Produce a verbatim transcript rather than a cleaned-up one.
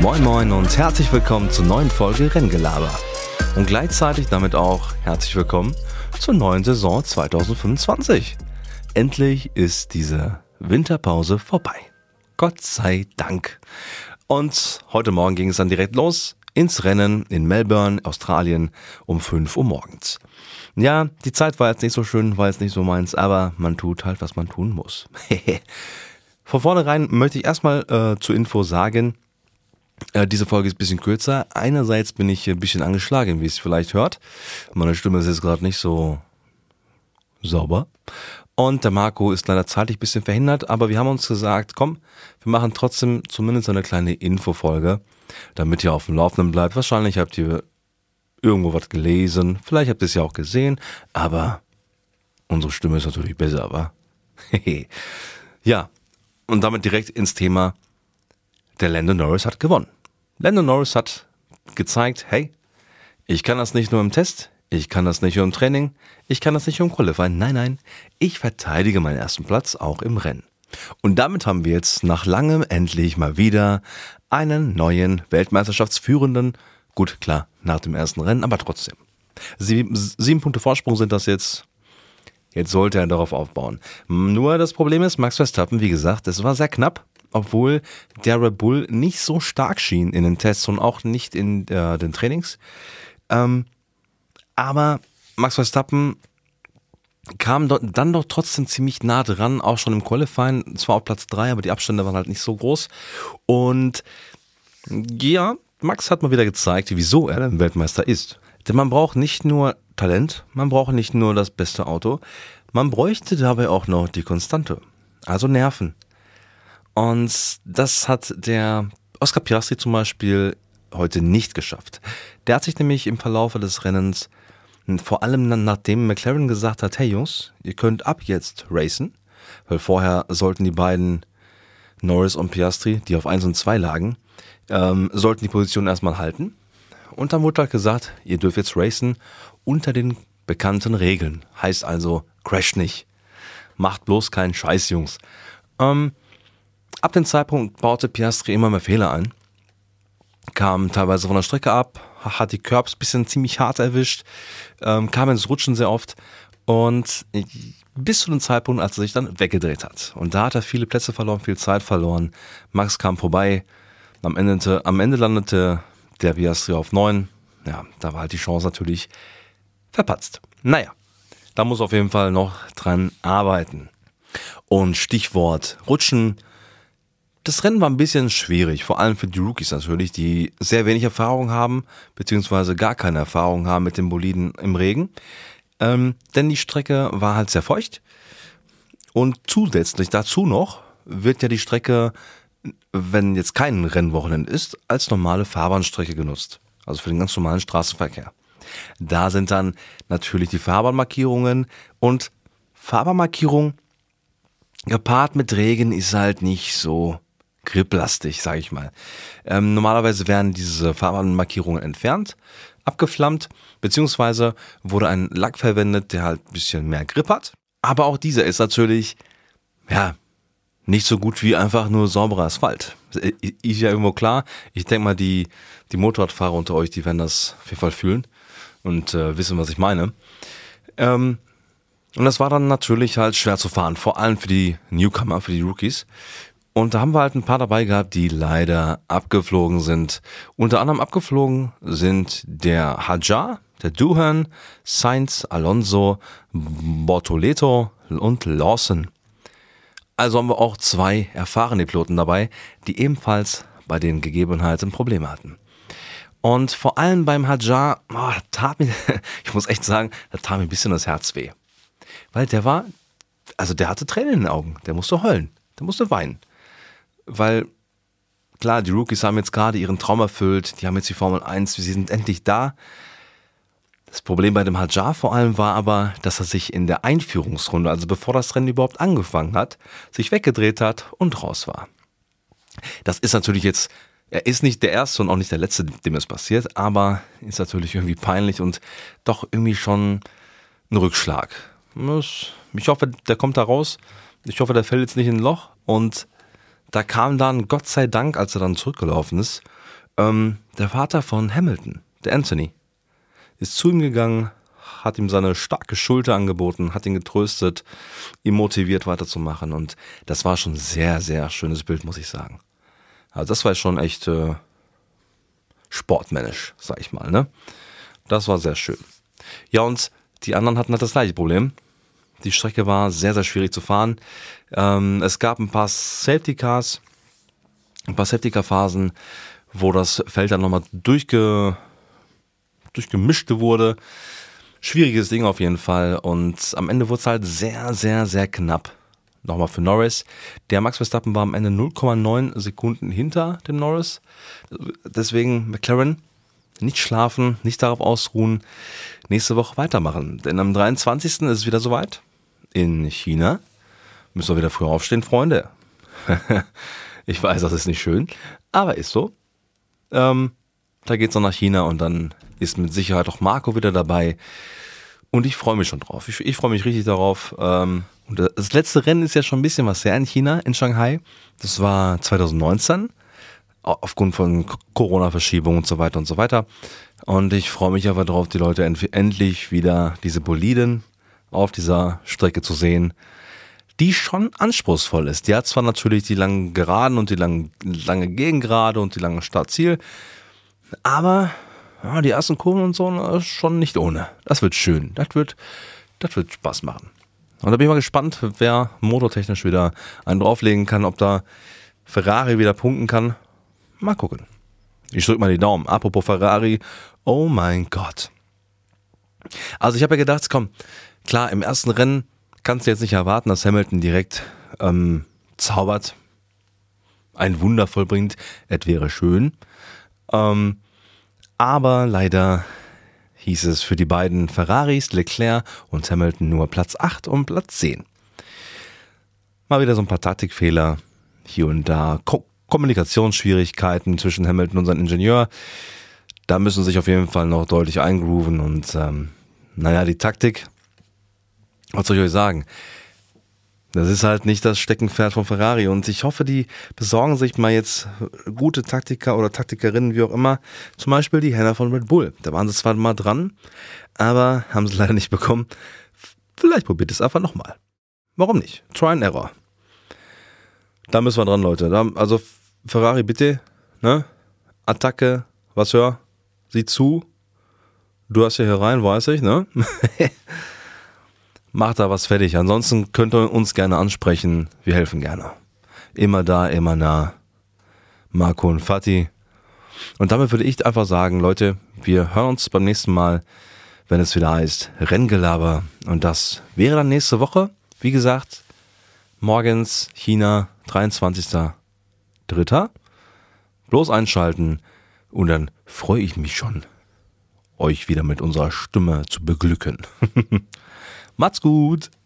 Moin Moin und herzlich willkommen zur neuen Folge Renngelaber. Und gleichzeitig damit auch herzlich willkommen zur neuen Saison zwanzig fünfundzwanzig. Endlich ist diese Winterpause vorbei. Gott sei Dank. Und heute Morgen ging es dann direkt los ins Rennen in Melbourne, Australien, um fünf Uhr morgens. Ja, die Zeit war jetzt nicht so schön, war jetzt nicht so meins, aber man tut halt, was man tun muss. Von vornherein möchte ich erstmal äh, zur Info sagen, äh, diese Folge ist ein bisschen kürzer. Einerseits bin ich ein bisschen angeschlagen, wie es vielleicht hört. Meine Stimme ist jetzt gerade nicht so sauber. Und der Marco ist leider zeitlich ein bisschen verhindert, aber wir haben uns gesagt, komm, wir machen trotzdem zumindest eine kleine Infofolge, damit ihr auf dem Laufenden bleibt. Wahrscheinlich habt ihr irgendwo was gelesen, vielleicht habt ihr es ja auch gesehen, aber unsere Stimme ist natürlich besser, wa? Ja, und damit direkt ins Thema, der Lando Norris hat gewonnen. Lando Norris hat gezeigt, hey, ich kann das nicht nur im Test, ich kann das nicht nur im Training, ich kann das nicht nur im Qualifying, nein, nein, ich verteidige meinen ersten Platz auch im Rennen. Und damit haben wir jetzt nach langem endlich mal wieder einen neuen Weltmeisterschaftsführenden, gut, klar, nach dem ersten Rennen, aber trotzdem. Sieben, sieben Punkte Vorsprung sind das jetzt. Jetzt sollte er darauf aufbauen. Nur das Problem ist, Max Verstappen, wie gesagt, es war sehr knapp, obwohl der Red Bull nicht so stark schien in den Tests und auch nicht in äh, den Trainings. Ähm, aber Max Verstappen kam dort, dann doch trotzdem ziemlich nah dran, auch schon im Qualifying, zwar auf Platz drei, aber die Abstände waren halt nicht so groß. Und ja, Max hat mal wieder gezeigt, wieso er der Weltmeister ist. Denn man braucht nicht nur Talent, man braucht nicht nur das beste Auto, man bräuchte dabei auch noch die Konstante, also Nerven. Und das hat der Oscar Piastri zum Beispiel heute nicht geschafft. Der hat sich nämlich im Verlauf des Rennens, vor allem dann nachdem McLaren gesagt hat, hey Jungs, ihr könnt ab jetzt racen, weil vorher sollten die beiden Norris und Piastri, die auf eins und zwei lagen, ähm, sollten die Position erstmal halten. Und dann wurde halt gesagt, ihr dürft jetzt racen unter den bekannten Regeln. Heißt also, crasht nicht. Macht bloß keinen Scheiß, Jungs. Ähm, ab dem Zeitpunkt baute Piastri immer mehr Fehler ein. Kam teilweise von der Strecke ab, hat die Curbs ein bisschen ziemlich hart erwischt, ähm, kam ins Rutschen sehr oft und bis zu dem Zeitpunkt, als er sich dann weggedreht hat. Und da hat er viele Plätze verloren, viel Zeit verloren. Max kam vorbei, am Ende, am Ende landete der Piastri auf neun. Ja, da war halt die Chance natürlich verpatzt. Naja, da muss auf jeden Fall noch dran arbeiten. Und Stichwort Rutschen. Das Rennen war ein bisschen schwierig, vor allem für die Rookies natürlich, die sehr wenig Erfahrung haben, beziehungsweise gar keine Erfahrung haben mit den Boliden im Regen. Ähm, denn die Strecke war halt sehr feucht. Und zusätzlich dazu noch wird ja die Strecke, wenn jetzt kein Rennwochenende ist, als normale Fahrbahnstrecke genutzt. Also für den ganz normalen Straßenverkehr. Da sind dann natürlich die Fahrbahnmarkierungen und Fahrbahnmarkierung gepaart mit Regen ist halt nicht so griplastig, sage ich mal. Ähm, normalerweise werden diese Fahrbahnmarkierungen entfernt, abgeflammt, beziehungsweise wurde ein Lack verwendet, der halt ein bisschen mehr Grip hat. Aber auch dieser ist natürlich, ja, nicht so gut wie einfach nur sauberer Asphalt. Ist ja irgendwo klar. Ich denke mal, die, die Motorradfahrer unter euch, die werden das auf jeden Fall fühlen und äh, wissen, was ich meine. Ähm, und das war dann natürlich halt schwer zu fahren, vor allem für die Newcomer, für die Rookies. Und da haben wir halt ein paar dabei gehabt, die leider abgeflogen sind. Unter anderem abgeflogen sind der Hadjar, der Doohan, Sainz, Alonso, Bortoleto und Lawson. Also haben wir auch zwei erfahrene Piloten dabei, die ebenfalls bei den Gegebenheiten Probleme hatten. Und vor allem beim Hadjar, oh, tat mir, ich muss echt sagen, da tat mir ein bisschen das Herz weh. Weil der war, also der hatte Tränen in den Augen, der musste heulen, der musste weinen. Weil, klar, die Rookies haben jetzt gerade ihren Traum erfüllt, die haben jetzt die Formel eins, sie sind endlich da. Das Problem bei dem Hadjar vor allem war aber, dass er sich in der Einführungsrunde, also bevor das Rennen überhaupt angefangen hat, sich weggedreht hat und raus war. Das ist natürlich jetzt, er ist nicht der Erste und auch nicht der Letzte, dem es passiert, aber ist natürlich irgendwie peinlich und doch irgendwie schon ein Rückschlag. Ich hoffe, der kommt da raus. Ich hoffe, der fällt jetzt nicht in ein Loch und da kam dann, Gott sei Dank, als er dann zurückgelaufen ist, Ähm, der Vater von Hamilton, der Anthony, ist zu ihm gegangen, hat ihm seine starke Schulter angeboten, hat ihn getröstet, ihn motiviert weiterzumachen. Und das war schon ein sehr, sehr schönes Bild, muss ich sagen. Also das war schon echt äh, sportmännisch, sag ich mal, ne? Das war sehr schön. Ja, und die anderen hatten halt das gleiche Problem. Die Strecke war sehr, sehr schwierig zu fahren. Ähm, es gab ein paar Safety Cars, ein paar Safety Car Phasen, wo das Feld dann nochmal durchge, durchgemischt wurde. Schwieriges Ding auf jeden Fall. Und am Ende wurde es halt sehr, sehr, sehr knapp. Nochmal für Norris. Der Max Verstappen war am Ende null Komma neun Sekunden hinter dem Norris. Deswegen McLaren, nicht schlafen, nicht darauf ausruhen, nächste Woche weitermachen. Denn am dreiundzwanzigsten ist es wieder soweit. In China. Müssen wir wieder früher aufstehen, Freunde. Ich weiß, das ist nicht schön, aber ist so. Ähm, da geht's noch nach China und dann ist mit Sicherheit auch Marco wieder dabei. Und ich freue mich schon drauf. Ich, ich freue mich richtig darauf. Ähm, und das letzte Rennen ist ja schon ein bisschen was her in China, in Shanghai. Das war zwanzig neunzehn. Aufgrund von Corona-Verschiebungen und so weiter und so weiter. Und ich freue mich aber darauf, die Leute endlich wieder diese Boliden auf dieser Strecke zu sehen, die schon anspruchsvoll ist. Die hat zwar natürlich die langen Geraden und die langen, lange Gegengerade und die lange Startziel, aber ja, die ersten Kurven und so schon nicht ohne. Das wird schön. Das wird, das wird Spaß machen. Und da bin ich mal gespannt, wer motortechnisch wieder einen drauflegen kann, ob da Ferrari wieder punkten kann. Mal gucken. Ich drücke mal die Daumen. Apropos Ferrari, oh mein Gott. Also ich habe ja gedacht, komm, klar, im ersten Rennen kannst du jetzt nicht erwarten, dass Hamilton direkt ähm, zaubert, ein Wunder vollbringt. Es wäre schön. Ähm, aber leider hieß es für die beiden Ferraris, Leclerc und Hamilton, nur Platz acht und Platz zehn. Mal wieder so ein paar Taktikfehler hier und da. Ko- Kommunikationsschwierigkeiten zwischen Hamilton und seinem Ingenieur. Da müssen sie sich auf jeden Fall noch deutlich eingrooven. Und ähm, naja, die Taktik, was soll ich euch sagen? Das ist halt nicht das Steckenpferd von Ferrari. Und ich hoffe, die besorgen sich mal jetzt gute Taktiker oder Taktikerinnen, wie auch immer. Zum Beispiel die Hannah von Red Bull. Da waren sie zwar mal dran, aber haben sie leider nicht bekommen. Vielleicht probiert es einfach nochmal. Warum nicht? Try and Error. Da müssen wir dran, Leute. Da, also Ferrari, bitte, ne? Attacke, was hör? Sieh zu. Du hast ja hier rein, weiß ich, ne? Macht da was fertig. Ansonsten könnt ihr uns gerne ansprechen. Wir helfen gerne. Immer da, immer nah. Marco und Fatih. Und damit würde ich einfach sagen, Leute, wir hören uns beim nächsten Mal, wenn es wieder heißt Renngelaber. Und das wäre dann nächste Woche. Wie gesagt, morgens China, dreiundzwanzigster Dritter Bloß einschalten und dann freue ich mich schon, euch wieder mit unserer Stimme zu beglücken. Macht's gut!